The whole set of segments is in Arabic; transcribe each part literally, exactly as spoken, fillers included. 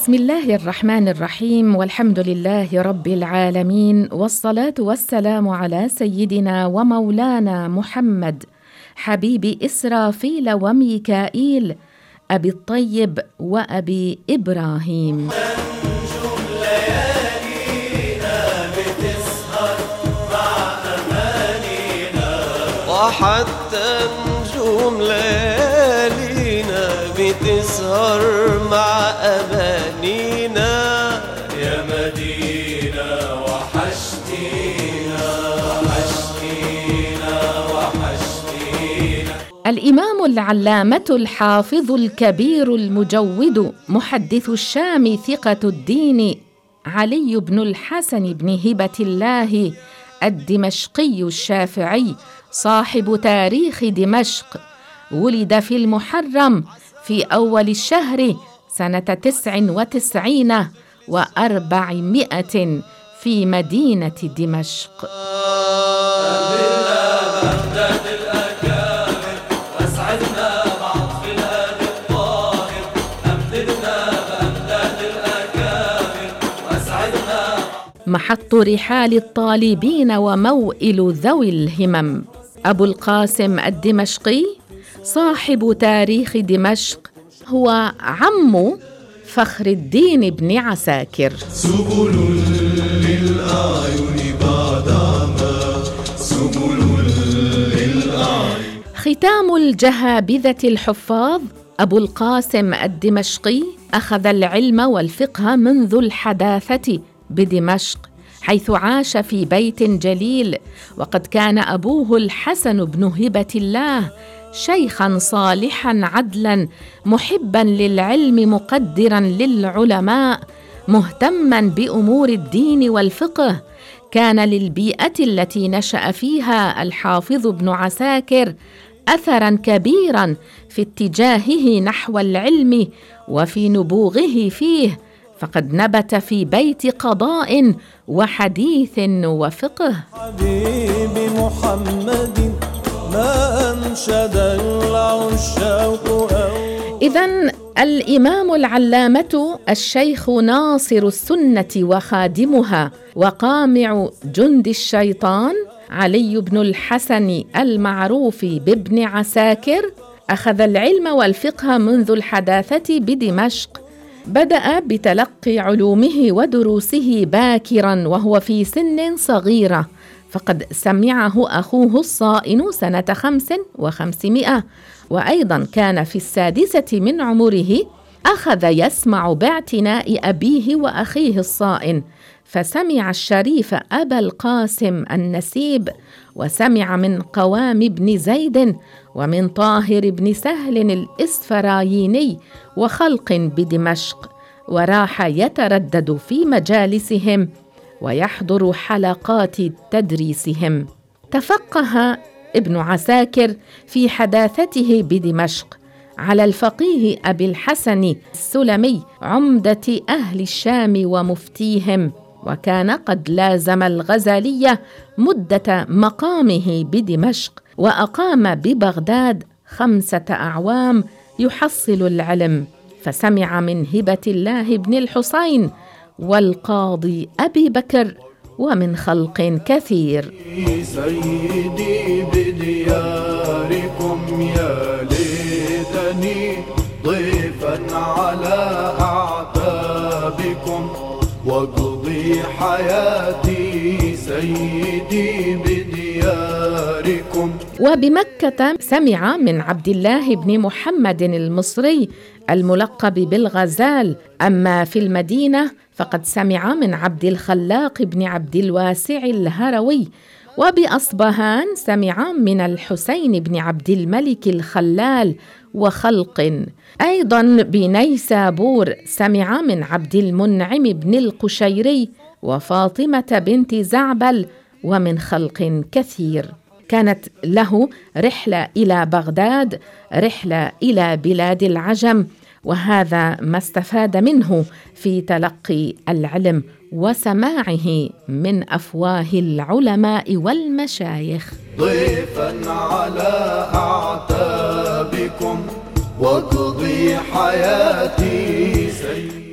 بسم الله الرحمن الرحيم، والحمد لله رب العالمين، والصلاة والسلام على سيدنا ومولانا محمد حبيب إسرافيل وميكائيل أبي الطيب وأبي إبراهيم. وحتى نجوم ليالينا بتسهر مع أمانينا، يا مدينة وحشتينا وحشتينا وحشتينا. الإمام العلامة الحافظ الكبير المجود محدث الشام ثقة الدين علي بن الحسن بن هبة الله الدمشقي الشافعي صاحب تاريخ دمشق، ولد في المحرم في أول الشهر سنة تسع وتسعين وأربعمائة في مدينة دمشق. محط رحال الطالبين وموئل ذوي الهمم. أبو القاسم الدمشقي صاحب تاريخ دمشق هو عم فخر الدين بن عساكر. سبل للأعين بعدما سبل للأعين. ختام الجهابذة الحفاظ أبو القاسم الدمشقي أخذ العلم والفقه منذ الحداثة بدمشق، حيث عاش في بيت جليل، وقد كان أبوه الحسن بن هبة الله شيخاً صالحاً عدلاً محباً للعلم مقدراً للعلماء مهتماً بأمور الدين والفقه. كان للبيئة التي نشأ فيها الحافظ بن عساكر أثراً كبيراً في اتجاهه نحو العلم وفي نبوغه فيه، فقد نبت في بيت قضاء وحديث وفقه. حبيبي محمد ما أنشد العشاق. إذن الإمام العلامة الشيخ ناصر السنة وخادمها وقامع جند الشيطان علي بن الحسن المعروف بابن عساكر أخذ العلم والفقه منذ الحداثة بدمشق. بدأ بتلقي علومه ودروسه باكراً وهو في سن صغيرة، فقد سمعه أخوه الصائن سنة خمس وخمسمائة، وأيضاً كان في السادسة من عمره أخذ يسمع باعتناء أبيه وأخيه الصائن، فسمع الشريف أبا القاسم النسيب، وسمع من قوام بن زيد ومن طاهر بن سهل الإسفرايني وخلق بدمشق، وراح يتردد في مجالسهم ويحضر حلقات تدريسهم. تفقه ابن عساكر في حداثته بدمشق على الفقيه أبي الحسن السلمي عمدة أهل الشام ومفتيهم، وكان قد لازم الغزالية مدة مقامه بدمشق، وأقام ببغداد خمسة أعوام يحصل العلم، فسمع من هبة الله بن الحسين والقاضي أبي بكر ومن خلق كثير. سيدي بدياركم يا ليتني ضيفا على أعتابكم واقضي حياتي سيدي بدياركم. وبمكة سمع من عبد الله بن محمد المصري الملقب بالغزال. أما في المدينة فقد سمع من عبد الخلاق بن عبد الواسع الهروي. وبأصبهان سمع من الحسين بن عبد الملك الخلال وخلق. أيضا بنيسابور سمع من عبد المنعم بن القشيري وفاطمة بنت زعبل ومن خلق كثير. كانت له رحلة إلى بغداد، رحلة إلى بلاد العجم، وهذا ما استفاد منه في تلقي العلم وسماعه من أفواه العلماء والمشايخ. ضيفا على أعتابكم واقضي حياتي سيد.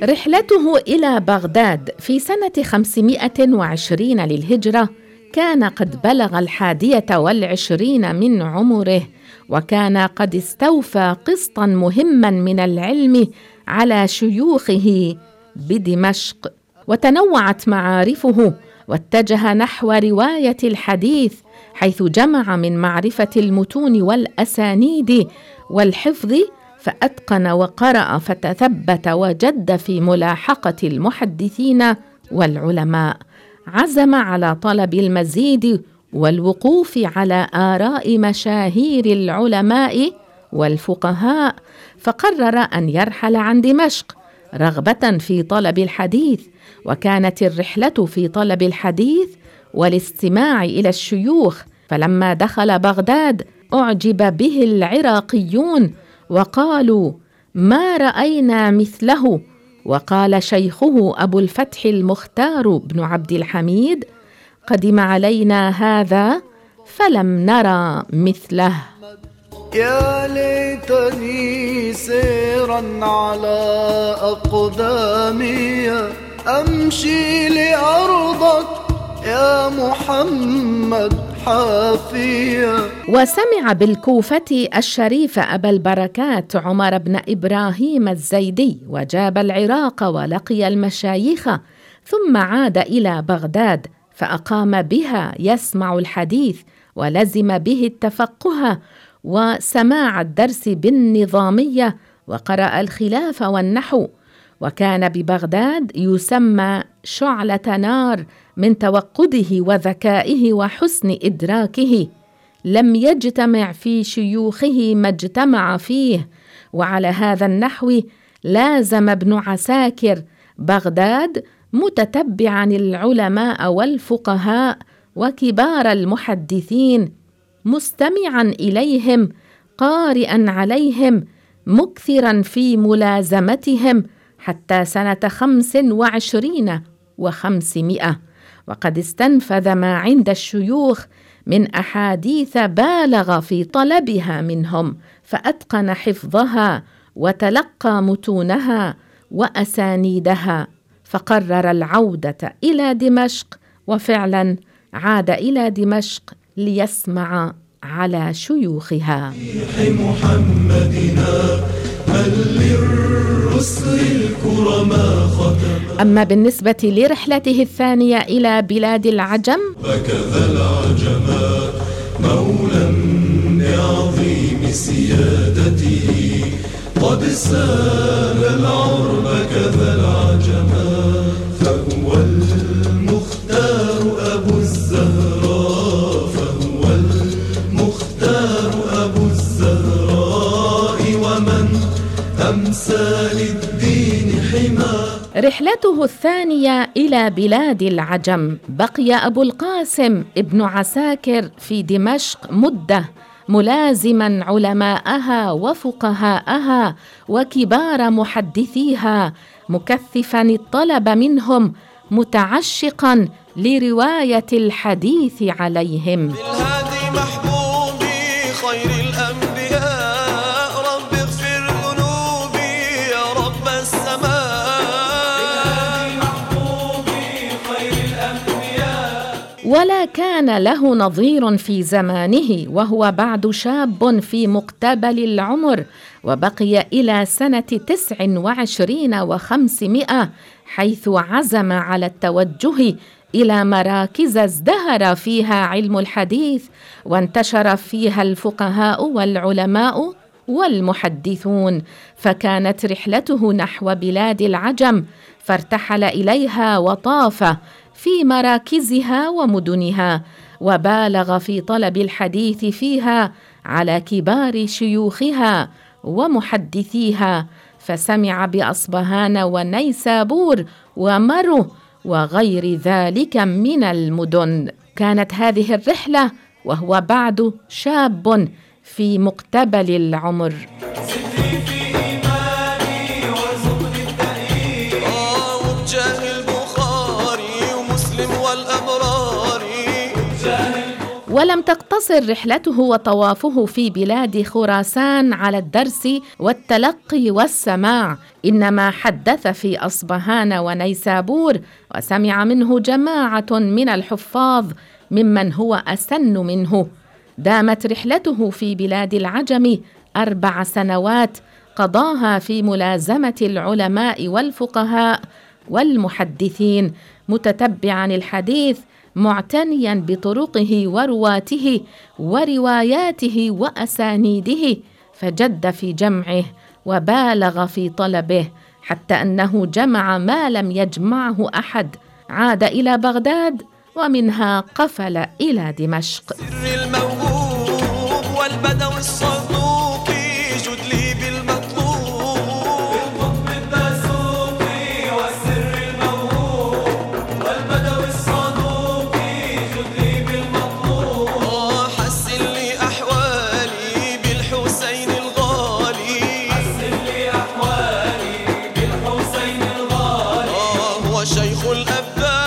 رحلته إلى بغداد في سنة خمسمائة وعشرين للهجرة كان قد بلغ الحادية والعشرين من عمره، وكان قد استوفى قسطاً مهماً من العلم على شيوخه بدمشق، وتنوعت معارفه واتجه نحو رواية الحديث، حيث جمع من معرفة المتون والأسانيد والحفظ، فأتقن وقرأ فتثبت وجد في ملاحقة المحدثين والعلماء. عزم على طلب المزيد والوقوف على آراء مشاهير العلماء والفقهاء، فقرر أن يرحل عن دمشق رغبة في طلب الحديث. وكانت الرحلة في طلب الحديث والاستماع إلى الشيوخ، فلما دخل بغداد أعجب به العراقيون وقالوا: ما رأينا مثله. وقال شيخه أبو الفتح المختار بن عبد الحميد: قدم علينا هذا فلم نرى مثله. يا ليتني سيرا على أقدامي أمشي لأرضك يا محمد حافيا. وسمع بالكوفة الشريف أبا البركات عمر بن إبراهيم الزيدي، وجاب العراق ولقي المشايخ، ثم عاد إلى بغداد فأقام بها يسمع الحديث، ولزم به التفقه وسماع الدرس بالنظامية، وقرأ الخلاف والنحو. وكان ببغداد يسمى شعلة نار من توقده وذكائه وحسن إدراكه، لم يجتمع في شيوخه ما اجتمع فيه. وعلى هذا النحو لازم ابن عساكر بغداد متتبعا العلماء والفقهاء وكبار المحدثين، مستمعا إليهم، قارئا عليهم، مكثرا في ملازمتهم، حتى سنة خمس وعشرين وخمسمائة، وقد استنفذ ما عند الشيوخ من أحاديث بالغ في طلبها منهم، فأتقن حفظها وتلقى متونها وأسانيدها، فقرر العودة إلى دمشق، وفعلا عاد إلى دمشق ليسمع على شيوخها. محمدنا من للرسل الكرماء ختم. أما بالنسبة لرحلته الثانية إلى بلاد العجم، وكذا العجماء مولا بعظيم سيادته قد سال العرب كذا العجماء، فهو المختار أبو الزهراء، فهو المختار أبو الزهراء، ومن أمسى للدين حماه. رحلته الثانية إلى بلاد العجم بقي أبو القاسم ابن عساكر في دمشق مدة، ملازما علماءها وفقهاءها وكبار محدثيها، مكثفا الطلب منهم، متعشقا لرواية الحديث عليهم. بالهادي محبوبي خير الأنبياء، رب اغفر ذنوبي يا رب السماء. بالهادي محبوبي خير الأنبياء. ولا كان له نظير في زمانه، وهو بعد شاب في مقتبل العمر، وبقي إلى سنة تسع وعشرين وخمسمائة، حيث عزم على التوجه إلى مراكز ازدهر فيها علم الحديث، وانتشر فيها الفقهاء والعلماء والمحدثون، فكانت رحلته نحو بلاد العجم، فارتحل إليها وطاف في مراكزها ومدنها، وبالغ في طلب الحديث فيها على كبار شيوخها ومحدثيها، فسمع بأصبهان ونيسابور ومرو وغير ذلك من المدن. كانت هذه الرحلة وهو بعد شاب في مقتبل العمر. ولم تقتصر رحلته وطوافه في بلاد خراسان على الدرس والتلقي والسماع، إنما حدث في أصبهان ونيسابور، وسمع منه جماعة من الحفاظ ممن هو أسن منه. دامت رحلته في بلاد العجم أربع سنوات قضاها في ملازمة العلماء والفقهاء والمحدثين، متتبعا الحديث، معتنيا بطرقه ورواته ورواياته وأسانيده، فجد في جمعه وبالغ في طلبه، حتى أنه جمع ما لم يجمعه أحد. عاد إلى بغداد ومنها قفل إلى دمشق. سر الموهوب والبدوي الصدوق جد لي بالمطلوب، بالحكم الدسوقي والسر الموهوب والبدوي الصدوق جد لي بالمطلوب. حسن لي أحوالي بالحسين الغالي، حسن لي أحوالي بالحسين الغالي. هو شيخ الأبدال.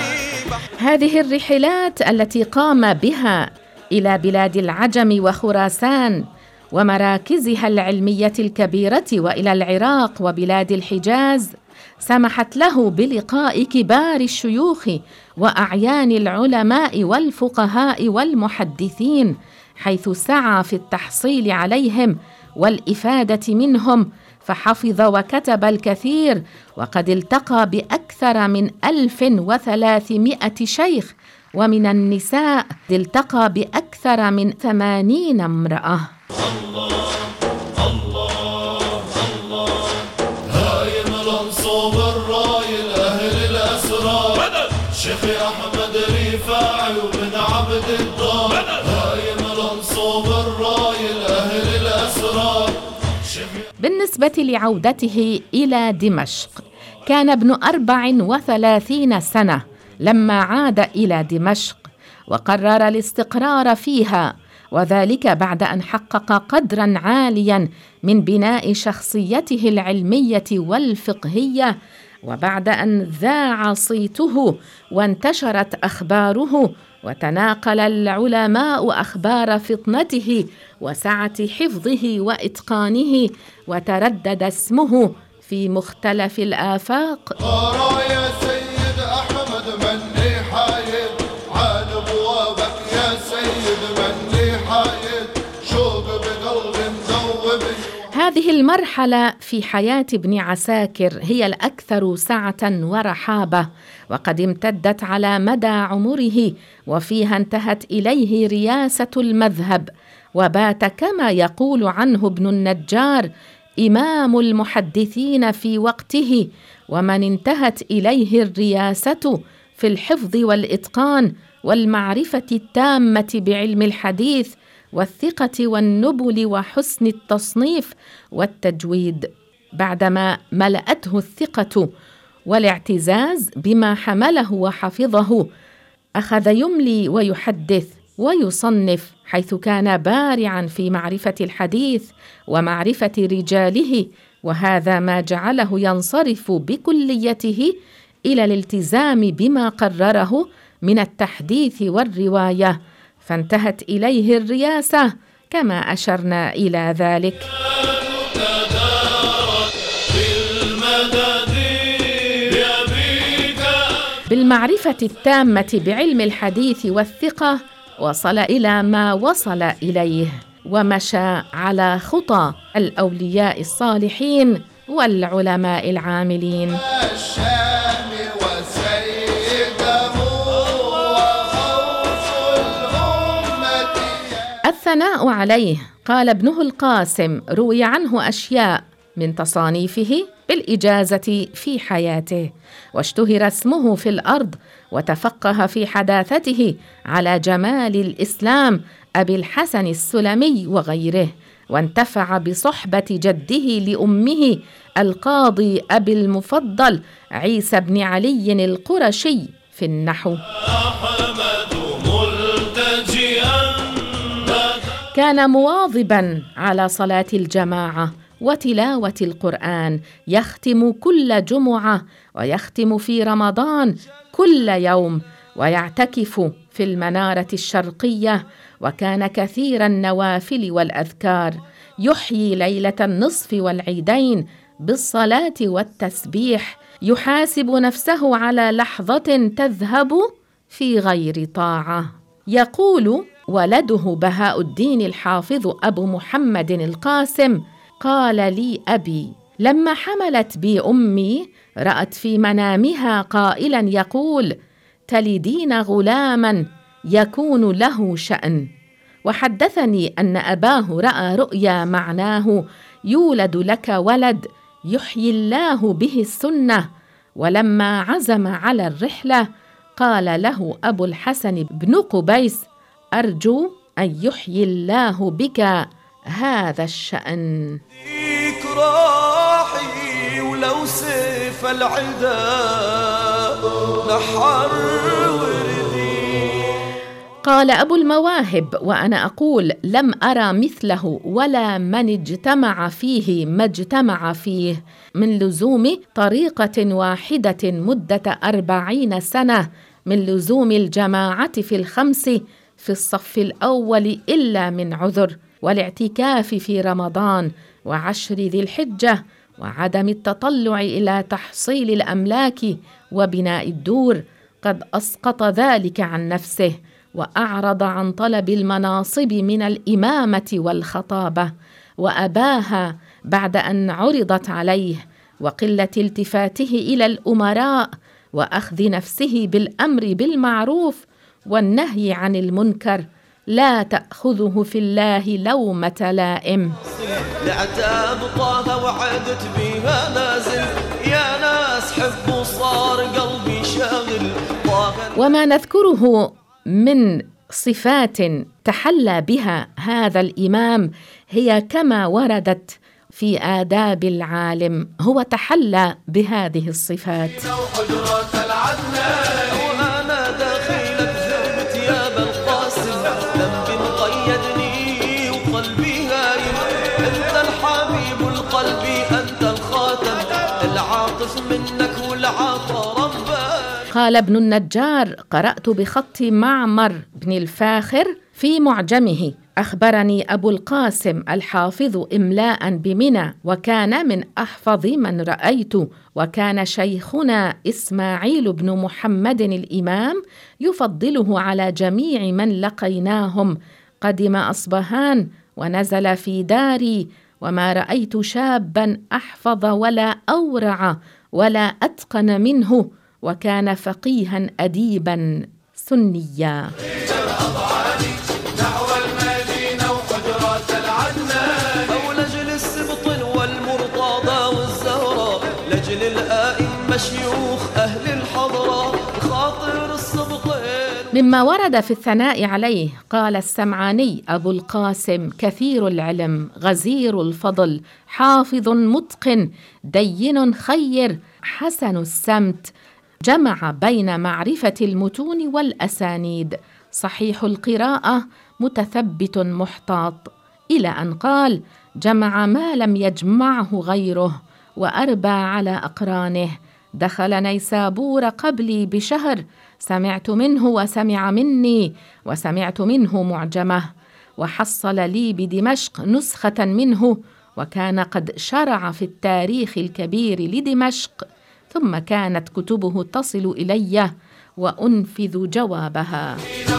هذه الرحلات التي قام بها إلى بلاد العجم وخراسان ومراكزها العلمية الكبيرة وإلى العراق وبلاد الحجاز سمحت له بلقاء كبار الشيوخ وأعيان العلماء والفقهاء والمحدثين، حيث سعى في التحصيل عليهم والإفادة منهم، فحفظ وكتب الكثير، وقد التقى بأكثر من ألف وثلاثمائة شيخ، ومن النساء التقى بأكثر من ثمانين امرأة. الله الله الله هاي ملنصوب الراي الأهل الأسرار، شيخي أحمد رفاعي وبن عبد الدار. هاي ملنصوب الراي الأهل الأسرار. بالنسبة لعودته إلى دمشق، كان ابن أربع وثلاثين سنة لما عاد إلى دمشق، وقرر الاستقرار فيها، وذلك بعد أن حقق قدراً عالياً من بناء شخصيته العلمية والفقهية، وبعد أن ذاع صيته وانتشرت أخباره، وتناقل العلماء أخبار فطنته وسعة حفظه وإتقانه، وتردد اسمه في مختلف الآفاق. يا سيد أحمد مني حايد عاد بوابك، يا سيد مني حايد شوق بقلب مذوب. هذه المرحلة في حياة ابن عساكر هي الأكثر سعة ورحابة، وقد امتدت على مدى عمره، وفيها انتهت إليه رياسة المذهب، وبات كما يقول عنه ابن النجار إمام المحدثين في وقته، ومن انتهت إليه الرياسة في الحفظ والإتقان والمعرفة التامة بعلم الحديث والثقة والنبل وحسن التصنيف والتجويد، بعدما ملأته الثقة والاعتزاز بما حمله وحفظه، أخذ يملي ويحدث ويصنف، حيث كان بارعاً في معرفة الحديث ومعرفة رجاله، وهذا ما جعله ينصرف بكليته إلى الالتزام بما قرره من التحديث والرواية، فانتهت إليه الرياسة كما أشرنا إلى ذلك. بالمعرفة التامة بعلم الحديث والثقة وصل إلى ما وصل إليه، ومشى على خطى الأولياء الصالحين والعلماء العاملين. الثناء عليه، قال ابنه القاسم، روي عنه أشياء من تصانيفه بالإجازة في حياته، واشتهر اسمه في الأرض، وتفقه في حداثته على جمال الإسلام أبي الحسن السلمي وغيره، وانتفع بصحبة جده لأمه القاضي أبي المفضل عيسى بن علي القرشي في النحو. كان مواظباً على صلاة الجماعة وتلاوة القرآن، يختم كل جمعة، ويختم في رمضان كل يوم، ويعتكف في المنارة الشرقية، وكان كثير النوافل والأذكار، يحيي ليلة النصف والعيدين بالصلاة والتسبيح، يحاسب نفسه على لحظة تذهب في غير طاعة. يقول ولده بهاء الدين الحافظ أبو محمد القاسم: قال لي أبي لما حملت بي أمي رأت في منامها قائلا يقول: تلدين غلاما يكون له شأن. وحدثني أن أباه رأى رؤيا معناه: يولد لك ولد يحيي الله به السنة. ولما عزم على الرحلة قال له أبو الحسن بن قبيس: أرجو أن يحيي الله بك هذا الشأن. ديك راحي ولو سيف العداء نحر وردي. قال أبو المواهب: وأنا أقول لم أرى مثله ولا من اجتمع فيه ما اجتمع فيه من لزوم طريقة واحدة مدة أربعين سنة، من لزوم الجماعة في الخمس في الصف الأول إلا من عذر، والاعتكاف في رمضان وعشر ذي الحجة، وعدم التطلع إلى تحصيل الأملاك وبناء الدور. قد أسقط ذلك عن نفسه، وأعرض عن طلب المناصب من الإمامة والخطابة، وأباها بعد أن عرضت عليه، وقلة التفاته إلى الأمراء، وأخذ نفسه بالأمر بالمعروف والنهي عن المنكر. لا تأخذه في الله لومة لائم. لعتاب طه وعدت بها نازل، يا ناس حب صار قلبي شاغل. وما نذكره من صفات تحلى بها هذا الإمام هي كما وردت في آداب العالم، هو تحلى بهذه الصفات. وأنا داخلك ذربت يا بالقاسم، ذنبي مقيدني وقلبي هايم. أنت الحبيب القلب أنت الخاتم، العاطف منك والعطا ربك. قال ابن النجار: قرأت بخط معمر بن الفاخر في معجمه: أخبرني أبو القاسم الحافظ إملاء بمنى، وكان من أحفظ من رأيت، وكان شيخنا إسماعيل بن محمد الإمام يفضله على جميع من لقيناهم. قدم أصبهان ونزل في داري، وما رأيت شابا أحفظ ولا أورع ولا أتقن منه، وكان فقيها أديبا سنيا. شيوخ أهل الحضرة خاطر السبطين. مما ورد في الثناء عليه قال السمعاني: أبو القاسم كثير العلم، غزير الفضل، حافظ متقن، دين خير، حسن السمت، جمع بين معرفة المتون والأسانيد، صحيح القراءة، متثبت محتاط، إلى أن قال: جمع ما لم يجمعه غيره، وأربى على أقرانه. دخل نيسابور قبلي بشهر، سمعت منه وسمع مني، وسمعت منه معجمه، وحصل لي بدمشق نسخة منه، وكان قد شرع في التاريخ الكبير لدمشق، ثم كانت كتبه تصل إلي وأنفذ جوابها.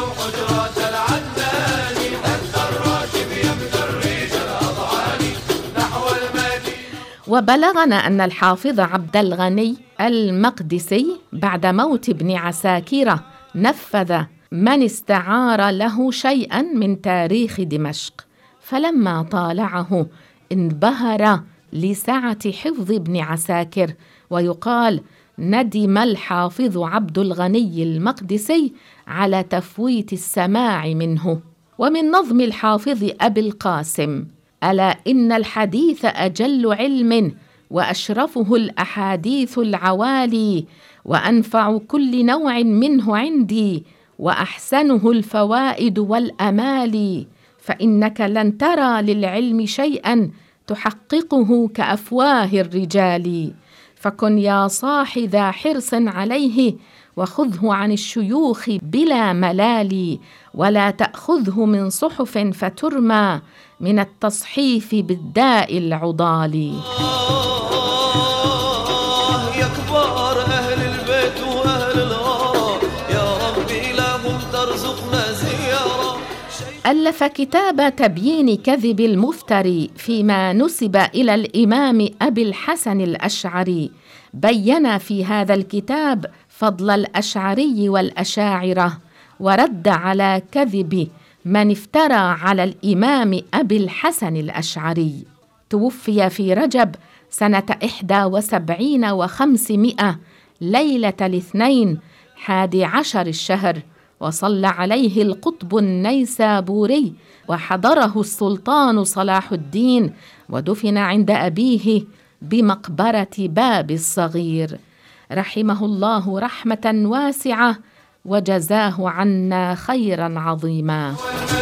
وبلغنا أن الحافظ عبد الغني المقدسي بعد موت ابن عساكرة نفذ من استعار له شيئا من تاريخ دمشق، فلما طالعه انبهر لسعة حفظ ابن عساكر، ويقال: ندم الحافظ عبد الغني المقدسي على تفويت السماع منه. ومن نظم الحافظ أبي القاسم: ألا إن الحديث أجل علم، وأشرفه الأحاديث العوالي، وأنفع كل نوع منه عندي، وأحسنه الفوائد والأمال، فإنك لن ترى للعلم شيئا تحققه كأفواه الرجال، فكن يا صاح ذا حرص عليه، وخذه عن الشيوخ بلا ملال، ولا تأخذه من صحف فترمى من التصحيف بالداء العضال. يا كبار أهل البيت وأهل الغار، يا ربي لهم ترزقنا زيارة. ألف كتاب تبيين كذب المفتري فيما نسب إلى الإمام أبي الحسن الأشعري. بين في هذا الكتاب فضل الأشعري والأشاعرة، ورد على كذب من افترى على الإمام أبي الحسن الأشعري. توفي في رجب سنة إحدى وسبعين وخمسمائة ليلة الاثنين حادي عشر الشهر، وصلى عليه القطب النيسابوري، وحضره السلطان صلاح الدين، ودفن عند أبيه بمقبرة باب الصغير. رحمه الله رحمة واسعة، وجزاه عنا خيرا عظيما.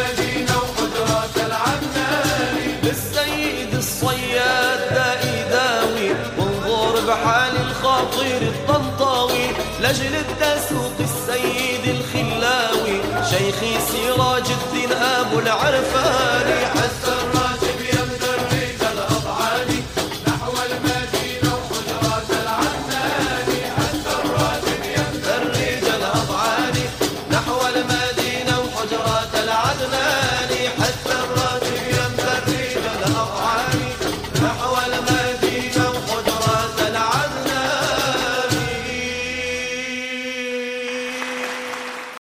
للسيد الصياد دائي داوي، وانظر بحال الخاطر الطنطاوي، لجل التسوق السيد الخلاوي، شيخي سراج الدين أبو العرفان.